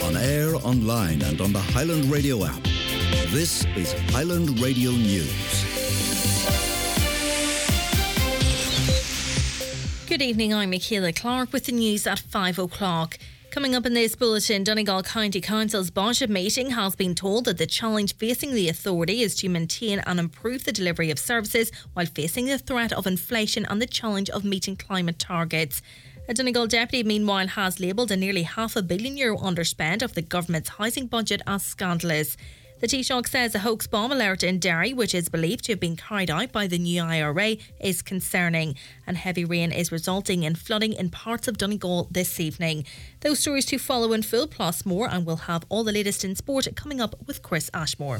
On air, online and on the Highland Radio app. This is Highland Radio News. Good evening, I'm Michaela Clark with the news at 5 o'clock. Coming up in this bulletin, Donegal County Council's budget meeting has been told that the challenge facing the authority is to maintain and improve the delivery of services while facing the threat of inflation and the challenge of meeting climate targets. A Donegal deputy, meanwhile, has labelled a nearly €500 million underspend of the government's housing budget as scandalous. The Taoiseach says a hoax bomb alert in Derry, which is believed to have been carried out by the new IRA, is concerning, and heavy rain is resulting in flooding in parts of Donegal this evening. Those stories to follow in full, plus more, and we'll have all the latest in sport coming up with Chris Ashmore.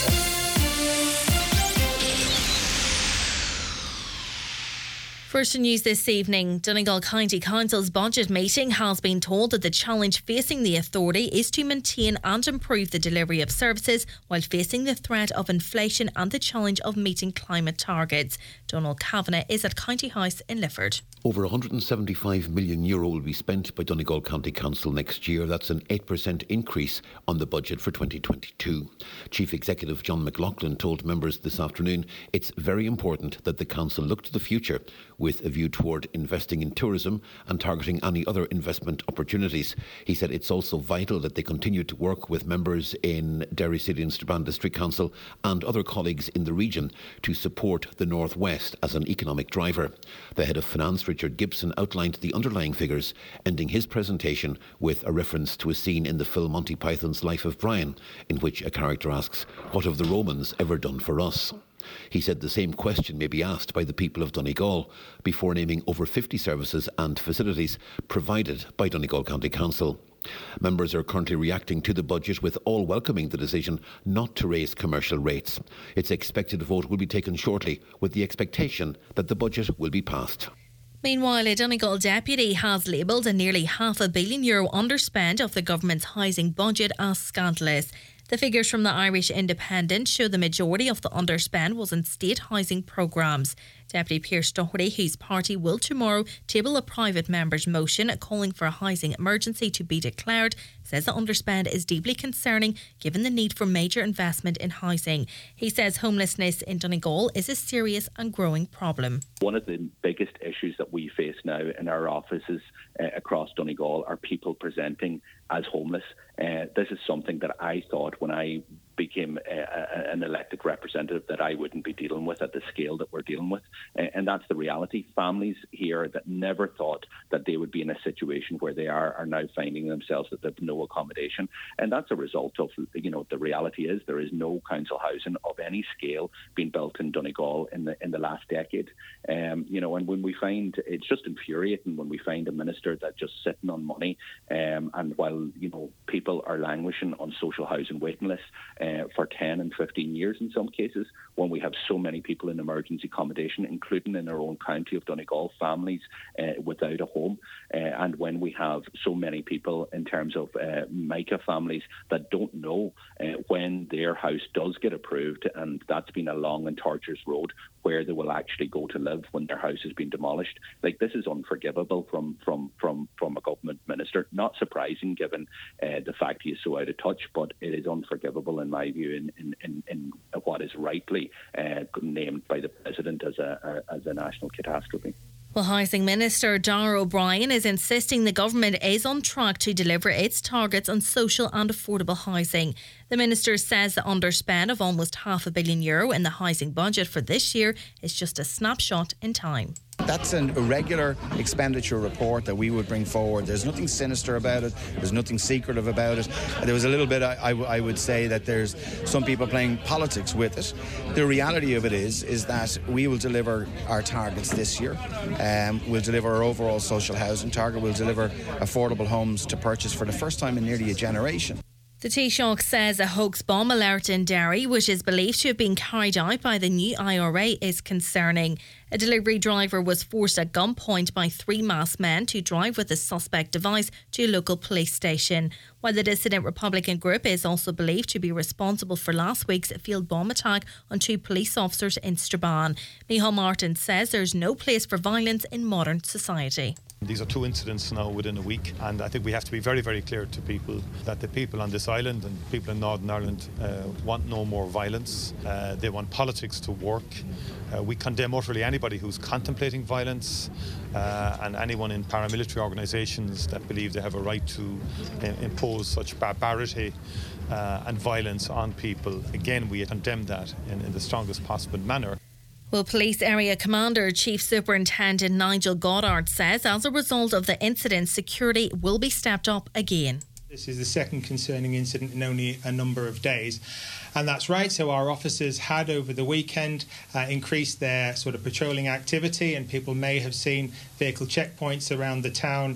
First news this evening, Donegal County Council's budget meeting has been told that the challenge facing the authority is to maintain and improve the delivery of services while facing the threat of inflation and the challenge of meeting climate targets. Donald Kavanagh is at County House in Lifford. Over €175 million will be spent by Donegal County Council next year. That's an 8% increase on the budget for 2022. Chief Executive John McLaughlin told members this afternoon it's very important that the council look to the future with a view toward investing in tourism and targeting any other investment opportunities. He said it's also vital that they continue to work with members in Derry City and Strabane District Council and other colleagues in the region to support the North West as an economic driver. The head of finance, Richard Gibson, outlined the underlying figures, ending his presentation with a reference to a scene in the film Monty Python's Life of Brian, in which a character asks, "What have the Romans ever done for us?" He said the same question may be asked by the people of Donegal, before naming over 50 services and facilities provided by Donegal County Council. Members are currently reacting to the budget, with all welcoming the decision not to raise commercial rates. It's expected a vote will be taken shortly, with the expectation that the budget will be passed. Meanwhile, a Donegal deputy has labelled a nearly €500 million underspend of the government's housing budget as scandalous. The figures from the Irish Independent show the majority of the underspend was in state housing programmes. Deputy Pearse Doherty, whose party will tomorrow table a private member's motion calling for a housing emergency to be declared, says the underspend is deeply concerning given the need for major investment in housing. He says homelessness in Donegal is a serious and growing problem. One of the biggest issues that we face now in our offices across Donegal are people presenting as homeless. This is something that I thought when I became an elected representative that I wouldn't be dealing with at the scale that we're dealing with. And that's the reality. Families here that never thought that they would be in a situation where they are now finding themselves that they have no accommodation. And that's a result of, the reality is there is no council housing of any scale being built in Donegal in the last decade. And when we find, it's just infuriating when we find a minister that's just sitting on money, and while, people are languishing on social housing waiting lists, for 10 and 15 years in some cases, when we have so many people in emergency accommodation, including in our own county of Donegal, families without a home, and when we have so many people in terms of MICA families that don't know when their house does get approved, and that's been a long and tortuous road, where they will actually go to live when their house has been demolished. This is unforgivable from a government minister. Not surprising given the fact he is so out of touch, but it is unforgivable in my view in what is rightly named by the President as a national catastrophe. Well, Housing Minister Darragh O'Brien is insisting the government is on track to deliver its targets on social and affordable housing. The Minister says the underspend of almost €500 million in the housing budget for this year is just a snapshot in time. That's an irregular expenditure report that we would bring forward. There's nothing sinister about it. There's nothing secretive about it. There was a little bit, I would say, that there's some people playing politics with it. The reality of it is that we will deliver our targets this year. We'll deliver our overall social housing target. We'll deliver affordable homes to purchase for the first time in nearly a generation. The Taoiseach says a hoax bomb alert in Derry, which is believed to have been carried out by the new IRA, is concerning. A delivery driver was forced at gunpoint by 3 masked men to drive with a suspect device to a local police station. While the dissident Republican group is also believed to be responsible for last week's field bomb attack on 2 police officers in Strabane. Micheál Martin says there's no place for violence in modern society. These are 2 incidents now within a week, and I think we have to be very, very clear to people that the people on this island and people in Northern Ireland want no more violence. They want politics to work. We condemn utterly anybody who's contemplating violence and anyone in paramilitary organisations that believe they have a right to impose such barbarity and violence on people. Again, we condemn that in the strongest possible manner. Well, Police Area Commander Chief Superintendent Nigel Goddard says as a result of the incident, security will be stepped up again. This is the second concerning incident in only a number of days. And that's right. So our officers had over the weekend increased their sort of patrolling activity, and people may have seen vehicle checkpoints around the town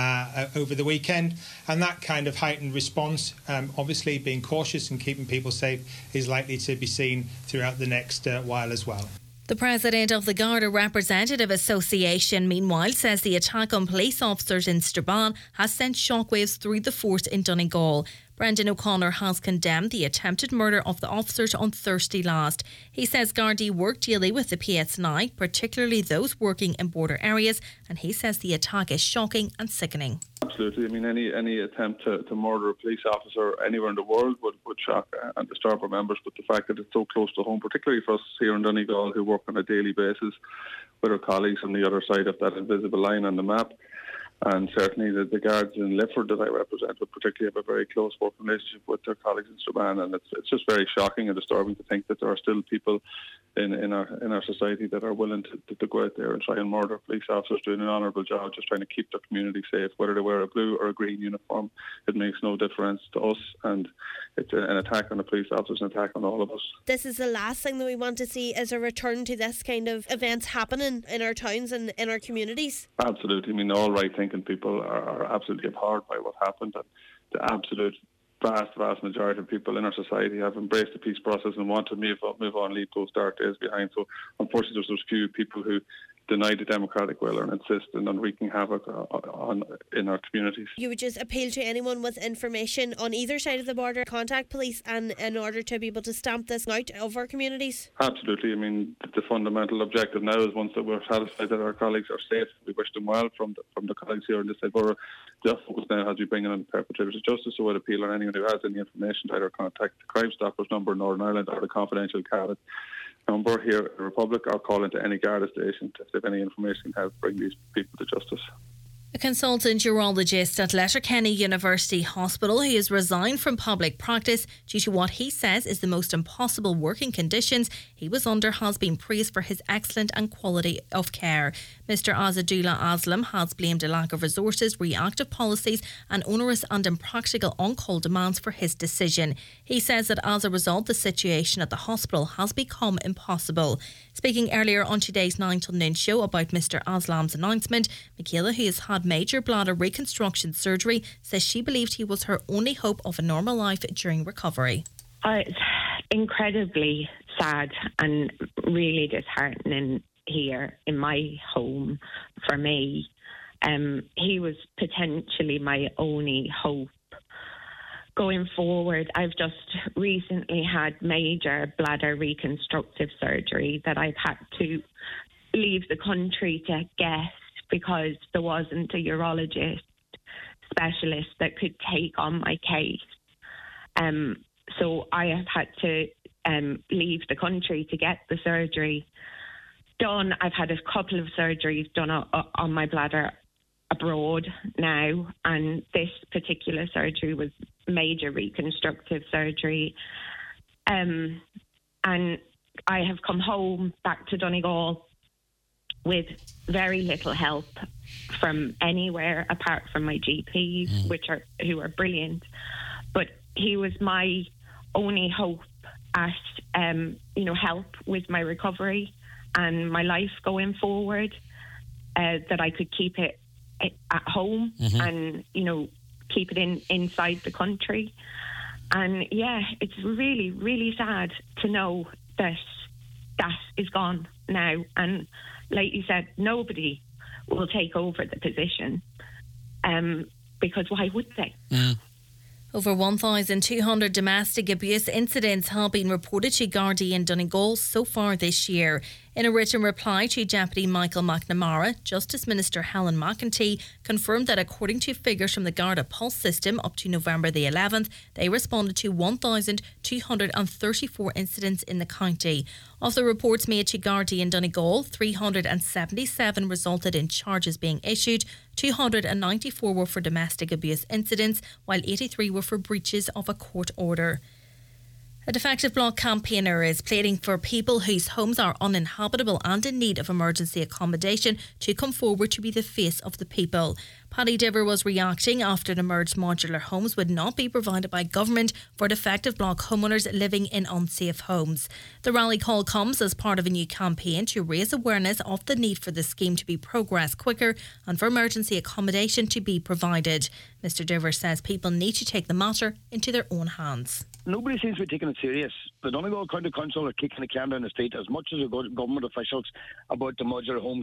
over the weekend. And that kind of heightened response, obviously being cautious and keeping people safe, is likely to be seen throughout the next while as well. The president of the Garda Representative Association, meanwhile, says the attack on police officers in Strabane has sent shockwaves through the force in Donegal. Brendan O'Connor has condemned the attempted murder of the officers on Thursday last. He says Gardaí work daily with the PSNI, particularly those working in border areas, and he says the attack is shocking and sickening. Absolutely. I mean, any attempt to murder a police officer anywhere in the world would shock and disturb our members. But the fact that it's so close to home, particularly for us here in Donegal who work on a daily basis with our colleagues on the other side of that invisible line on the map, and certainly the guards in Lifford that I represent would particularly have a very close working relationship with their colleagues in Strabane, and it's just very shocking and disturbing to think that there are still people in our society that are willing to go out there and try and murder police officers doing an honourable job, just trying to keep their community safe, whether they wear a blue or a green uniform. It makes no difference to us, and it's an attack on the police officers, an attack on all of us. This is the last thing that we want to see, is a return to this kind of events happening in our towns and in our communities. Absolutely. I mean, all right-thinking people are absolutely abhorred by what happened, and the absolute vast majority of people in our society have embraced the peace process and want to move on, leave those dark days behind. So unfortunately there's those few people who deny the democratic will and insist on wreaking havoc in our communities. You would just appeal to anyone with information on either side of the border, contact police and in order to be able to stamp this out of our communities? Absolutely. I mean, the fundamental objective now is once that we're satisfied that our colleagues are safe, we wish them well from the colleagues here in this side borough. The focus now has to be bringing on perpetrators to justice, so I'd appeal on anyone who has any information to either contact the Crime Stoppers number in Northern Ireland or the confidential Cardiff number here in the Republic, or call into any Garda station to have any information to help bring these people to justice. A consultant urologist at Letterkenny University Hospital who has resigned from public practice due to what he says is the most impossible working conditions he was under has been praised for his excellent and quality of care. Mr Azadullah Aslam has blamed a lack of resources, reactive policies and onerous and impractical on-call demands for his decision. He says that as a result the situation at the hospital has become impossible. Speaking earlier on today's 9 till noon show about Mr Aslam's announcement, Michaela, who has had major bladder reconstruction surgery, says she believed he was her only hope of a normal life during recovery. It's incredibly sad and really disheartening here in my home for me. He was potentially my only hope. Going forward, I've just recently had major bladder reconstructive surgery that I've had to leave the country to get because there wasn't a urologist specialist that could take on my case. So I have had to leave the country to get the surgery done. I've had a couple of surgeries done on my bladder abroad now, and this particular surgery was major reconstructive surgery. And I have come home back to Donegal with very little help from anywhere apart from my GPs, who are brilliant. But he was my only hope at help with my recovery and my life going forward, that I could keep it at home and keep it inside the country. And yeah, it's really, really sad to know that is gone now. And like you said, nobody will take over the position, because why would they? Over 1,200 domestic abuse incidents have been reported to Gardaí in Donegal so far this year. In a written reply to Deputy Michael McNamara, Justice Minister Helen McEntee confirmed that according to figures from the Garda Pulse system up to November the 11th, they responded to 1,234 incidents in the county. Of the reports made to Gardaí in Donegal, 377 resulted in charges being issued, 294 were for domestic abuse incidents, while 83 were for breaches of a court order. A Defective Block campaigner is pleading for people whose homes are uninhabitable and in need of emergency accommodation to come forward to be the face of the people. Paddy Diver was reacting after it emerged modular homes would not be provided by government for Defective Block homeowners living in unsafe homes. The rally call comes as part of a new campaign to raise awareness of the need for the scheme to be progressed quicker and for emergency accommodation to be provided. Mr Diver says people need to take the matter into their own hands. Nobody seems to be taking it serious. The Donegal County Council are kicking the can down the street as much as the government officials about the modular homes.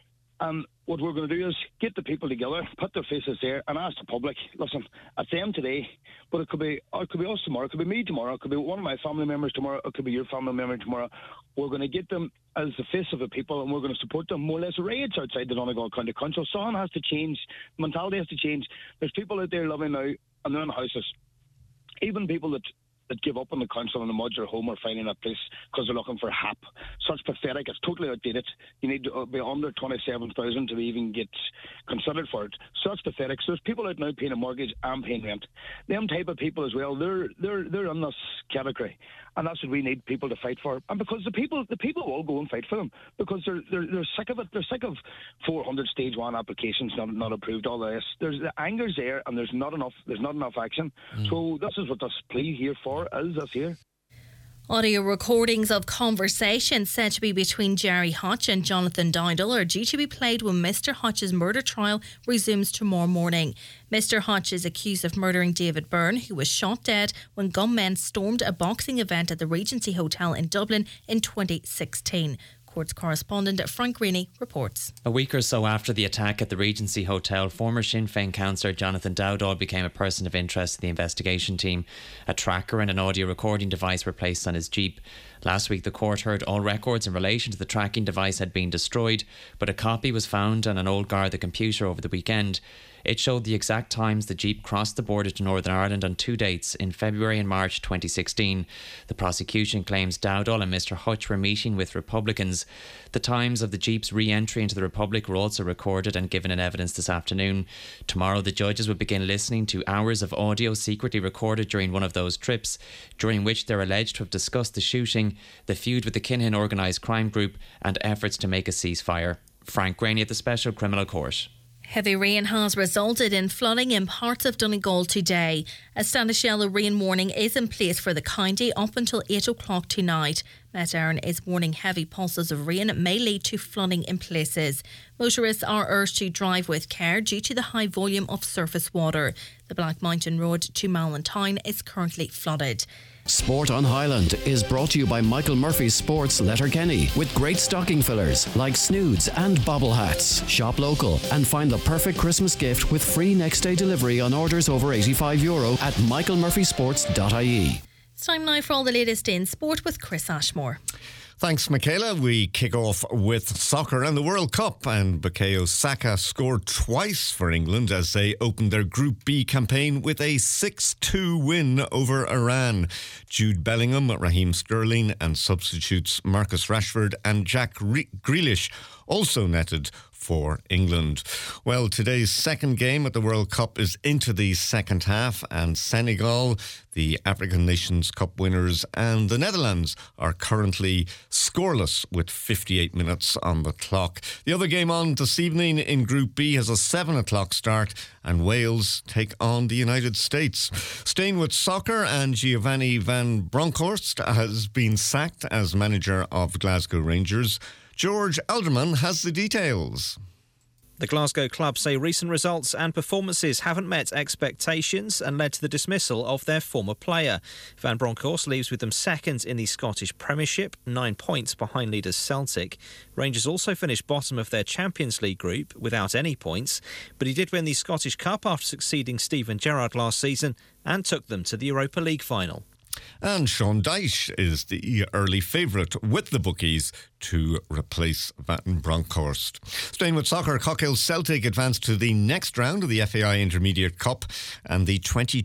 And what we're going to do is get the people together, put their faces there and ask the public, listen, it's them today, but it could be us tomorrow, it could be me tomorrow, it could be one of my family members tomorrow, it could be your family member tomorrow. We're going to get them as the face of the people and we're going to support them. More or less riots outside the Donegal County Council. Something has to change, mentality has to change. There's people out there living now and they're in houses. Even people that give up on the council and the modular home are finding a place because they're looking for HAP. Such pathetic, it's totally outdated. You need to be under 27,000 to even get considered for it. Such pathetic. So there's people out now paying a mortgage and paying rent. Them type of people as well, they're in this category. And that's what we need people to fight for. And because the people will go and fight for them because they're sick of it. They're sick of 400 stage 1 applications not approved, all this. The anger's there and there's not enough action. So this is what this plea here for is this here. Audio recordings of conversations said to be between Jerry Hutch and Jonathan Dowdall are due to be played when Mr Hutch's murder trial resumes tomorrow morning. Mr Hutch is accused of murdering David Byrne, who was shot dead when gunmen stormed a boxing event at the Regency Hotel in Dublin in 2016. Courts correspondent Frank Greaney reports. A week or so after the attack at the Regency Hotel, former Sinn Féin councillor Jonathan Dowdall became a person of interest in the investigation team. A tracker and an audio recording device were placed on his Jeep. Last week, the court heard all records in relation to the tracking device had been destroyed, but a copy was found on an old Garda computer over the weekend. It showed the exact times the Jeep crossed the border to Northern Ireland on 2 dates in February and March 2016. The prosecution claims Dowdall and Mr Hutch were meeting with Republicans. The times of the Jeep's re-entry into the Republic were also recorded and given in evidence this afternoon. Tomorrow, the judges will begin listening to hours of audio secretly recorded during one of those trips, during which they're alleged to have discussed the shooting, the feud with the Kinahan organised crime group and efforts to make a ceasefire. Frank Greaney at the Special Criminal Court. Heavy rain has resulted in flooding in parts of Donegal today. A standard yellow rain warning is in place for the county up until 8 o'clock tonight. Met Éireann is warning heavy pulses of rain may lead to flooding in places. Motorists are urged to drive with care due to the high volume of surface water. The Black Mountain Road to Malin Town is currently flooded. Sport on Highland is brought to you by Michael Murphy's Sports Letterkenny with great stocking fillers like snoods and bobble hats. Shop local and find the perfect Christmas gift with free next day delivery on orders over €85 at michaelmurphysports.ie. It's time now for all the latest in sport with Chris Ashmore. Thanks, Michaela. We kick off with soccer and the World Cup, and Bukayo Saka scored twice for England as they opened their Group B campaign with a 6-2 win over Iran. Jude Bellingham, Raheem Sterling and substitutes Marcus Rashford and Jack Grealish also netted for England. Well, today's second game at the World Cup is into the second half, and Senegal, the African Nations Cup winners, and the Netherlands are currently scoreless with 58 minutes on the clock. The other game on this evening in Group B has a 7 o'clock start, and Wales take on the United States. Staying with soccer, and Giovanni Van Bronckhorst has been sacked as manager of Glasgow Rangers. George Alderman has the details. The Glasgow club say recent results and performances haven't met expectations and led to the dismissal of their former player. Van Bronckhorst leaves with them second in the Scottish Premiership, 9 points behind leaders Celtic. Rangers also finished bottom of their Champions League group without any points, but he did win the Scottish Cup after succeeding Steven Gerrard last season and took them to the Europa League final. And Sean Dyche is the early favourite with the bookies to replace Van Bronckhorst. Staying with soccer, Cockhill Celtic advanced to the next round of the FAI Intermediate Cup and the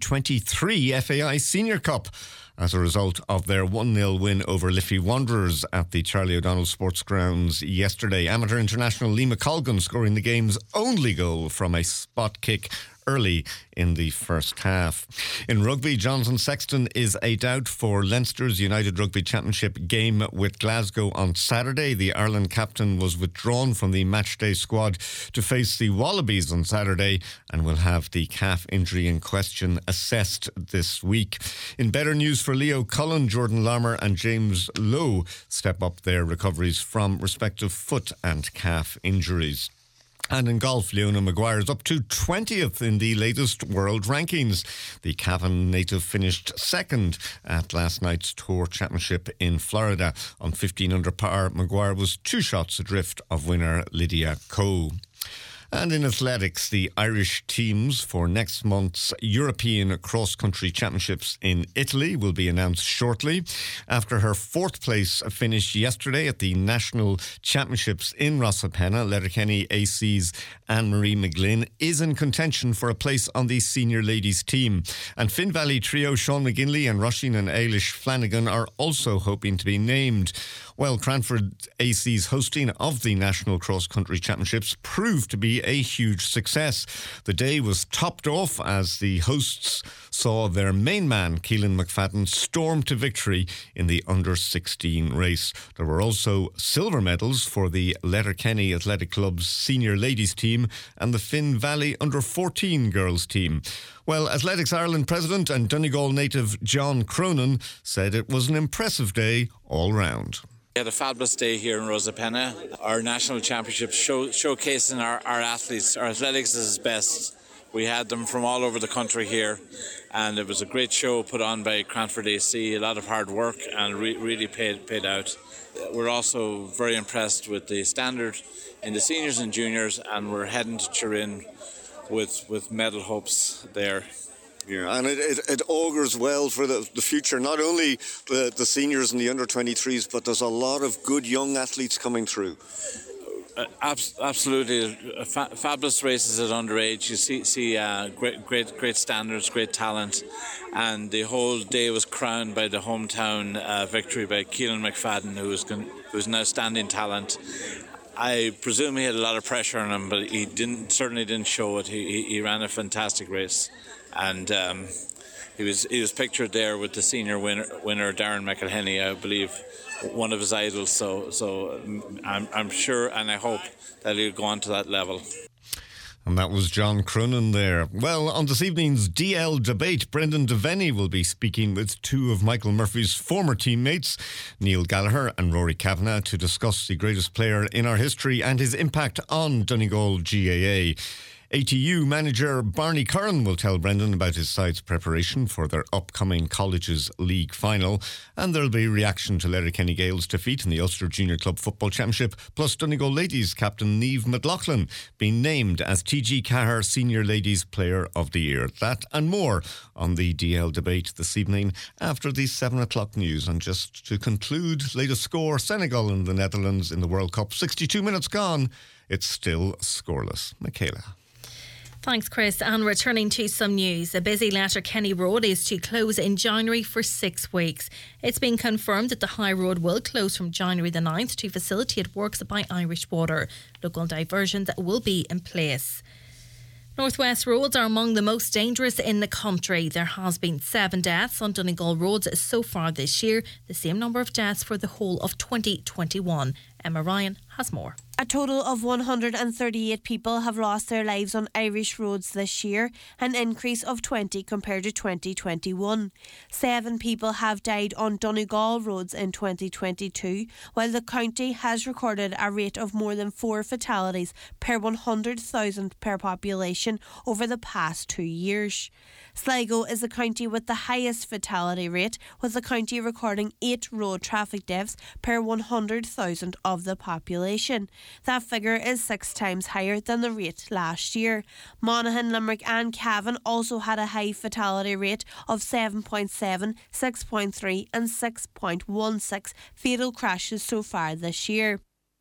2023 FAI Senior Cup as a result of their 1-0 win over Liffey Wanderers at the Charlie O'Donnell Sports Grounds yesterday. Amateur international Lee McColgan scoring the game's only goal from a spot kick early in the first half. In rugby, Jonathan Sexton is a doubt for Leinster's United Rugby Championship game with Glasgow on Saturday. The Ireland captain was withdrawn from the matchday squad to face the Wallabies on Saturday and will have the calf injury in question assessed this week. In better news for Leo Cullen, Jordan Larmour and James Lowe step up their recoveries from respective foot and calf injuries. And in golf, Leona Maguire is up to 20th in the latest world rankings. The Cavan native finished second at last night's Tour Championship in Florida. On 15 under par, Maguire was 2 shots adrift of winner Lydia Ko. And in athletics, the Irish teams for next month's European Cross-Country Championships in Italy will be announced shortly. After her 4th place finish yesterday at the National Championships in Rosapenna, Letterkenny AC's Anne-Marie McGlynn is in contention for a place on the senior ladies team. And Finn Valley trio Sean McGinley and Roisin and Eilish Flanagan are also hoping to be named. Well, Cranford AC's hosting of the National Cross Country Championships proved to be a huge success. The day was topped off as the hosts saw their main man, Keelan McFadden, storm to victory in the under-16 race. There were also silver medals for the Letterkenny Athletic Club's senior ladies team and the Finn Valley under-14 girls team. Well, Athletics Ireland president and Donegal native John Cronin said it was an impressive day all round. We had a fabulous day here in Rosapenna. Our national championships showcasing our athletes. Our athletics is best. We had them from all over the country here, and it was a great show put on by Cranford AC. A lot of hard work, and really paid out. We're also very impressed with the standard in the seniors and juniors, and we're heading to Turin with medal hopes there. Yeah, and it augurs well for the future, not only the seniors and the under-23s, but there's a lot of good young athletes coming through. Absolutely. Fabulous races at underage. You see great standards, great talent, and the whole day was crowned by the hometown victory by Keelan McFadden, who's an outstanding talent. I presume he had a lot of pressure on him, but he certainly didn't show it. He ran a fantastic race. And he was pictured there with the senior winner Darren McElhenney, I believe, one of his idols. So I'm sure and I hope that he'll go on to that level. And that was John Cronin there. Well, on this evening's DL debate, Brendan Devaney will be speaking with 2 of Michael Murphy's former teammates, Neil Gallagher and Rory Kavanagh, to discuss the greatest player in our history and his impact on Donegal GAA. ATU manager Barney Curran will tell Brendan about his side's preparation for their upcoming Colleges League final, and there'll be reaction to Letterkenny Gales' defeat in the Ulster Junior Club Football Championship, plus Donegal ladies captain Niamh McLaughlin being named as TG Cahir Senior Ladies Player of the Year. That and more on the DL debate this evening after the 7 o'clock news. And just to conclude, latest score, Senegal and the Netherlands in the World Cup, 62 minutes gone, it's still scoreless. Michaela. Thanks, Chris. And returning to some news, a busy Letterkenny Road is to close in January for 6 weeks. It's been confirmed that the High Road will close from January the 9th to facilitate works by Irish Water. Local diversions will be in place. Northwest roads are among the most dangerous in the country. There has been 7 deaths on Donegal roads so far this year, the same number of deaths for the whole of 2021. Emma Ryan has more. A total of 138 people have lost their lives on Irish roads this year, an increase of 20 compared to 2021. 7 people have died on Donegal roads in 2022, while the county has recorded a rate of more than 4 fatalities per 100,000 per population over the past 2 years. Sligo is the county with the highest fatality rate, with the county recording 8 road traffic deaths per 100,000 of the population. That figure is 6 times higher than the rate last year. Monaghan, Limerick and Cavan also had a high fatality rate of 7.7, 6.3 and 6.16 fatal crashes so far this year.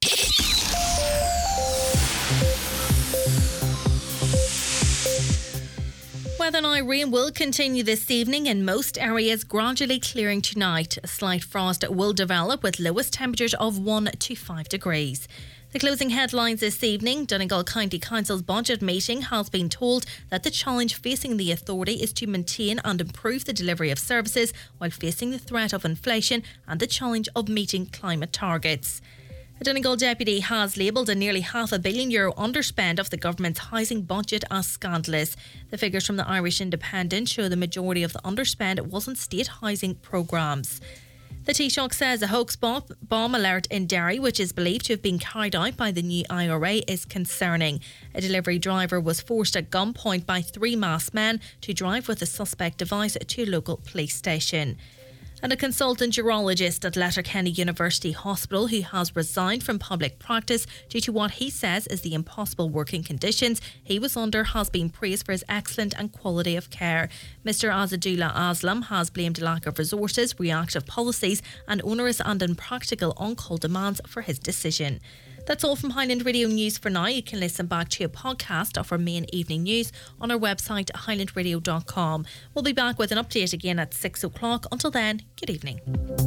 Weather now, rain will continue this evening in most areas, gradually clearing tonight. A slight frost will develop with lowest temperatures of 1 to 5 degrees. The closing headlines this evening: Donegal County Council's budget meeting has been told that the challenge facing the authority is to maintain and improve the delivery of services while facing the threat of inflation and the challenge of meeting climate targets. A Donegal deputy has labelled a nearly €500 million underspend of the government's housing budget as scandalous. The figures from the Irish Independent show the majority of the underspend was on state housing programmes. The Taoiseach says a hoax bomb alert in Derry, which is believed to have been carried out by the new IRA, is concerning. A delivery driver was forced at gunpoint by 3 masked men to drive with a suspect device to a local police station. And a consultant urologist at Letterkenny University Hospital who has resigned from public practice due to what he says is the impossible working conditions he was under has been praised for his excellent and quality of care. Mr Azadullah Aslam has blamed lack of resources, reactive policies and onerous and impractical on-call demands for his decision. That's all from Highland Radio News for now. You can listen back to a podcast of our main evening news on our website highlandradio.com. We'll be back with an update again at 6 o'clock. Until then, good evening.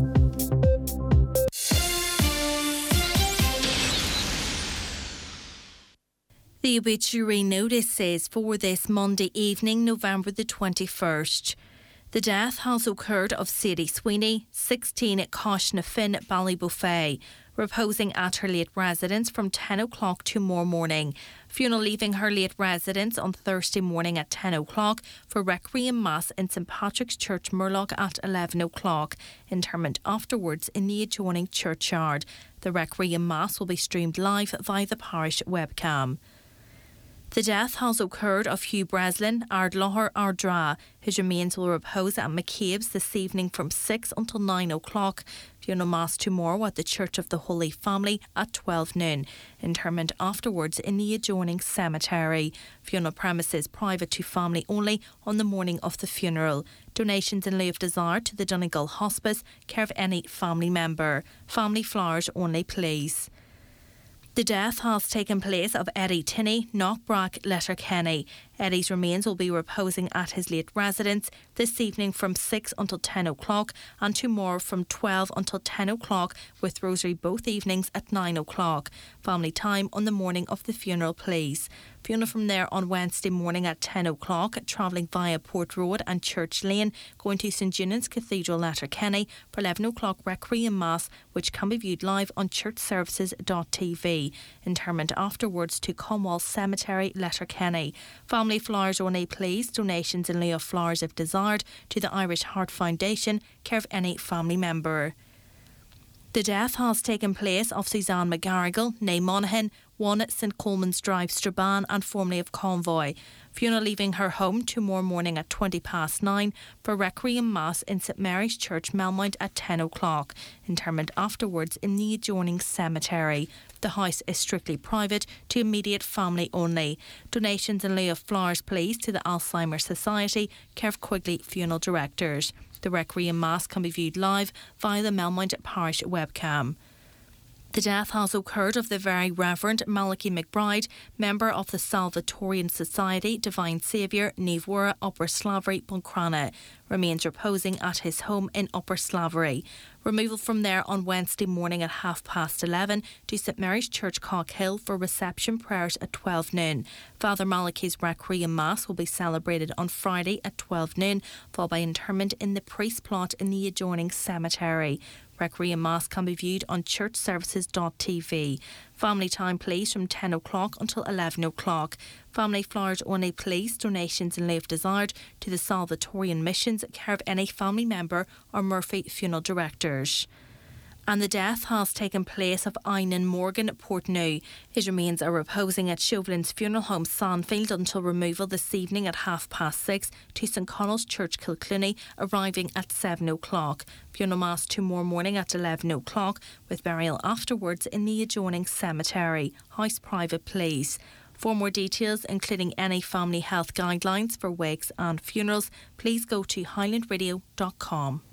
The obituary notices for this Monday evening, November the 21st. The death has occurred of Sadie Sweeney, 16 at Coshna Finn, Ballybuffet, reposing at her late residence from 10 o'clock tomorrow morning. Funeral leaving her late residence on Thursday morning at 10 o'clock for Requiem Mass in St Patrick's Church, Murlough at 11 o'clock. Interment afterwards in the adjoining churchyard. The Requiem Mass will be streamed live via the parish webcam. The death has occurred of Hugh Breslin, Ardloher Ardra. His remains will repose at McCabe's this evening from 6 until 9 o'clock. Funeral Mass tomorrow at the Church of the Holy Family at 12 noon. Interment afterwards in the adjoining cemetery. Funeral premises private to family only on the morning of the funeral. Donations in lieu of desire to the Donegal Hospice, care of any family member. Family flowers only, please. The death has taken place of Eddie Tinney, Knockbrack, Letterkenny. Eddie's remains will be reposing at his late residence this evening from 6 until 10 o'clock and tomorrow from 12 until 10 o'clock with rosary both evenings at 9 o'clock. Family time on the morning of the funeral, please. Funeral from there on Wednesday morning at 10 o'clock, travelling via Port Road and Church Lane, going to St Junan's Cathedral, Letterkenny for 11 o'clock Requiem Mass, which can be viewed live on churchservices.tv. Interment afterwards to Comwall Cemetery, Letterkenny. Family flowers only, please. Donations in lieu of flowers if desired to the Irish Heart Foundation, care of any family member. The death has taken place of Suzanne McGarrigle, née Monaghan, 1 St Coleman's Drive, Strabane and formerly of Convoy. Funeral leaving her home tomorrow morning at 9:20 for Requiem Mass in St Mary's Church, Melmount at 10 o'clock. Interment afterwards in the adjoining cemetery. The house is strictly private to immediate family only. Donations in lieu of flowers, please, to the Alzheimer's Society, care of Quigley Funeral Directors. The Requiem Mass can be viewed live via the Melmount Parish webcam. The death has occurred of the Very Reverend Malachi McBride, member of the Salvatorian Society, Divine Saviour, Niamh, Upper Slavery, Buncrana. Remains reposing at his home in Upper Slavery. Removal from there on Wednesday morning at 11:30 to St Mary's Church, Cockhill for reception prayers at 12 noon. Father Malachi's Requiem Mass will be celebrated on Friday at 12 noon, followed by interment in the priest plot in the adjoining cemetery. Requiem Mass can be viewed on churchservices.tv. Family time, please, from 10 o'clock until 11 o'clock. Family flowers only, please. Donations in lieu of desired to the Salvatorian Missions, care of any family member or Murphy Funeral Directors. And the death has taken place of Einan Morgan at Portneuf. His remains are reposing at Chauvelin's funeral home Sandfield until removal this evening at 6:30 to St Connell's Church Kilclunny, arriving at 7 o'clock. Funeral mass tomorrow morning at 11 o'clock, with burial afterwards in the adjoining cemetery. House private, please. For more details, including any family health guidelines for wakes and funerals, please go to highlandradio.com.